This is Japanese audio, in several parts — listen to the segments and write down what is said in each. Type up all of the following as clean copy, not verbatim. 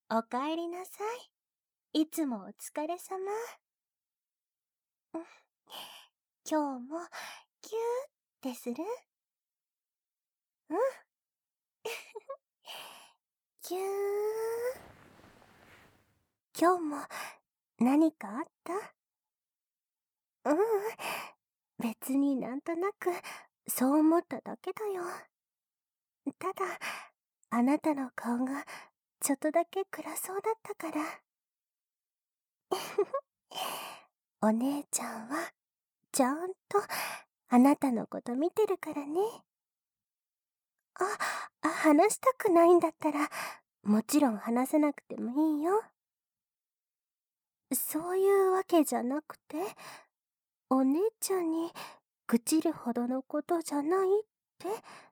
おかえりなさい。いつもお疲れさま。うん、今日もキューってする？うん。キュー。今日も何かあった？うん。別になんとなくそう思っただけだよ。ただ、あなたの顔がちょっとだけ暗そうだったから。お姉ちゃんはちゃんとあなたのこと見てるからね。話したくないんだったら、もちろん話さなくてもいいよ。そういうわけじゃなくて、お姉ちゃんに愚痴るほどのことじゃないって。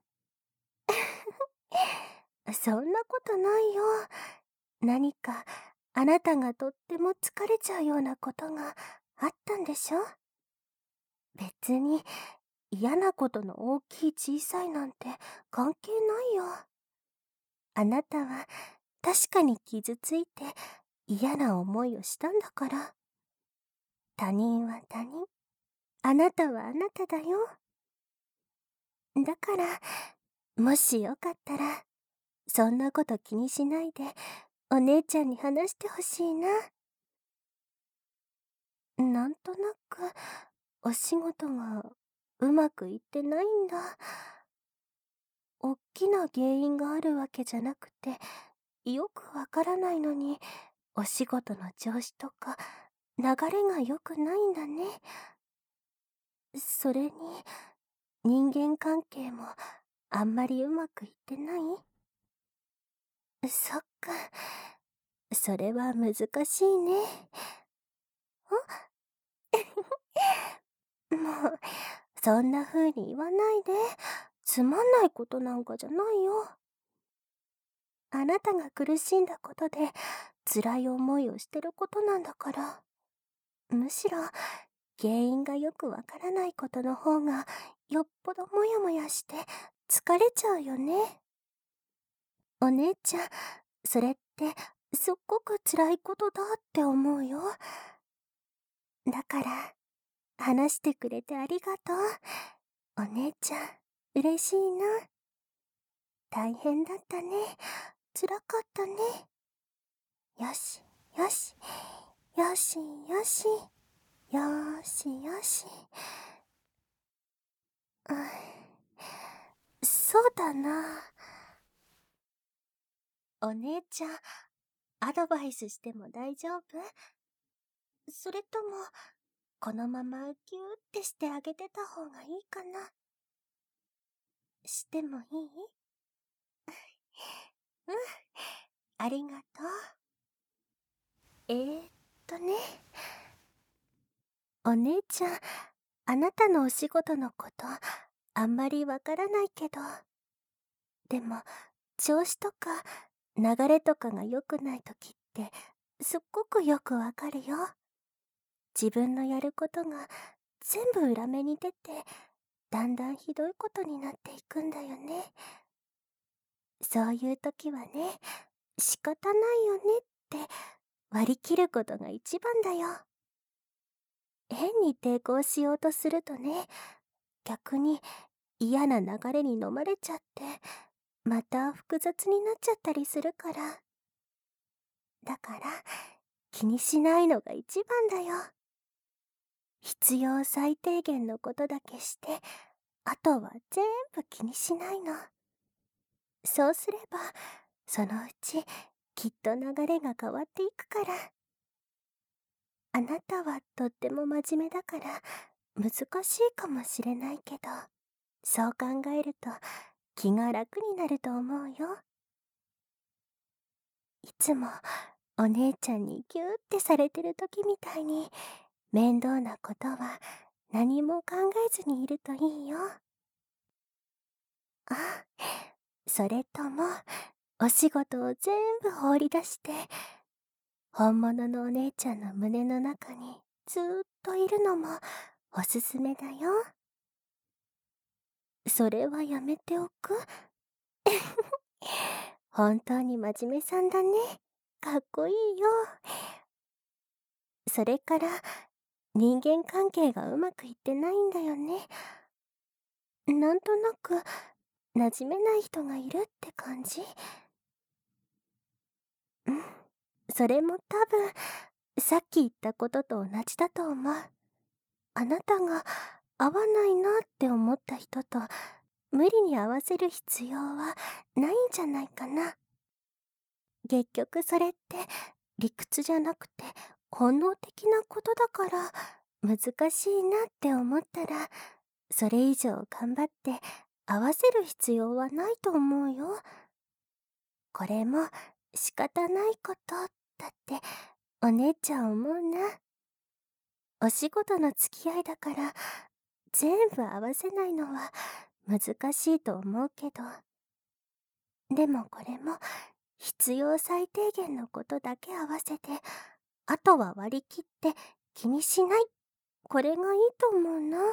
そんなことないよ。何か、あなたがとっても疲れちゃうようなことがあったんでしょ？別に嫌なことの大きい小さいなんて関係ないよ。あなたは確かに傷ついて嫌な思いをしたんだから。他人は他人。あなたはあなただよ。だから、もしよかったら、そんなこと気にしないで、お姉ちゃんに話してほしいな。なんとなく、お仕事がうまくいってないんだ。おっきな原因があるわけじゃなくて、よくわからないのに、お仕事の調子とか、流れが良くないんだね。それに、人間関係もあんまりうまくいってない？そっか。それは難しいね。もう、そんな風に言わないで。つまんないことなんかじゃないよ。あなたが苦しんだことで辛い思いをしてることなんだから。むしろ、原因がよくわからないことの方がよっぽどモヤモヤして疲れちゃうよね。お姉ちゃん、それってすっごく辛いことだって思うよ。だから、話してくれてありがとう。お姉ちゃん、嬉しいな。大変だったね。辛かったね。よし、よし、よし、よし、よし、よし。うん、そうだな。お姉ちゃん、アドバイスしても大丈夫？それとも、このままギューってしてあげてた方がいいかな？してもいい？うん、ありがとう。ね、お姉ちゃん、あなたのお仕事のこと、あんまりわからないけど、でも、調子とか流れとかが良くない時って、すっごくよくわかるよ。自分のやることが全部裏目に出て、だんだんひどいことになっていくんだよね。そういう時はね、仕方ないよねって割り切ることが一番だよ。変に抵抗しようとするとね、逆に嫌な流れに飲まれちゃって、また複雑になっちゃったりするから。だから、気にしないのが一番だよ。必要最低限のことだけして、あとは全部気にしないの。そうすれば、そのうち、きっと流れが変わっていくから。あなたはとっても真面目だから、難しいかもしれないけど、そう考えると気が楽になると思うよ。いつもお姉ちゃんにギューってされてる時みたいに、面倒なことは何も考えずにいるといいよ。あ、それとも、お仕事を全部放り出して、本物のお姉ちゃんの胸の中にずーっといるのもおすすめだよ。それはやめておく？本当に真面目さんだね。 かっこいいよ。それから、人間関係がうまくいってないんだよね。なんとなく、馴染めない人がいるって感じ。うん。それも多分、さっき言ったことと同じだと思う。あなたが合わないなって思った人と無理に合わせる必要はないんじゃないかな。結局それって理屈じゃなくて本能的なことだから難しいなって思ったらそれ以上頑張って合わせる必要はないと思うよ。これも仕方ないことだってお姉ちゃん思うな。お仕事の付き合いだから全部合わせないのは難しいと思うけど、でもこれも必要最低限のことだけ合わせて、あとは割り切って気にしない。これがいいと思うな。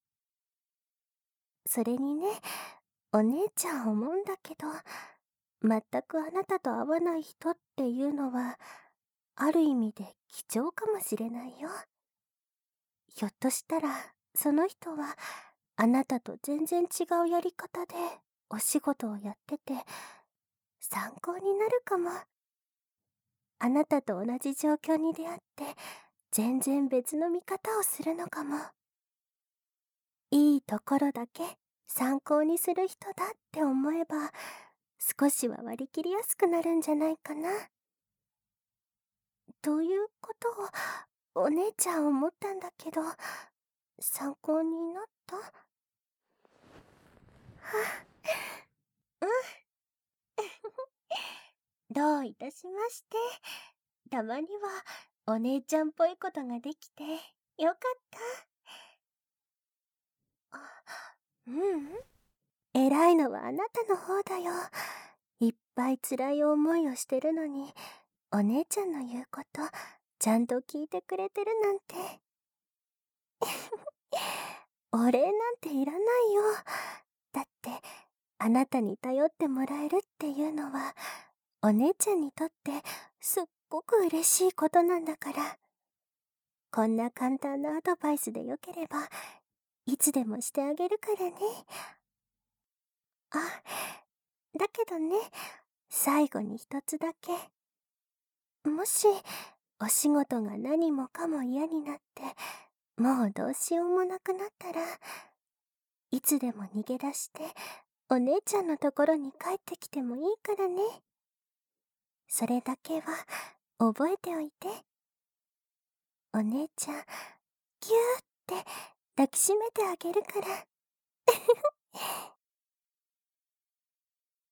それにね、お姉ちゃん思うんだけど、全くあなたと合わない人っていうのは、ある意味で貴重かもしれないよ。ひょっとしたら、その人は、あなたと全然違うやり方でお仕事をやってて、参考になるかも。あなたと同じ状況に出会って、全然別の見方をするのかも。いいところだけ参考にする人だって思えば、少しは割り切りやすくなるんじゃないかな。ということをお姉ちゃん思ったんだけど、参考になった？はあ、うん。どういたしまして。たまにはお姉ちゃんっぽいことができてよかった。あ、ううん。偉いのはあなたの方だよ。いっぱい辛い思いをしてるのに、お姉ちゃんの言うこと、ちゃんと聞いてくれてるなんて。お礼なんていらないよ。だって、あなたに頼ってもらえるっていうのは、お姉ちゃんにとってすっごく嬉しいことなんだから。こんな簡単なアドバイスでよければ、いつでもしてあげるからね。あ、だけどね、最後に一つだけ。もし、お仕事が何もかも嫌になって、もうどうしようもなくなったら、いつでも逃げ出して、お姉ちゃんのところに帰ってきてもいいからね。それだけは、覚えておいて。お姉ちゃん、ぎゅーって抱きしめてあげるから。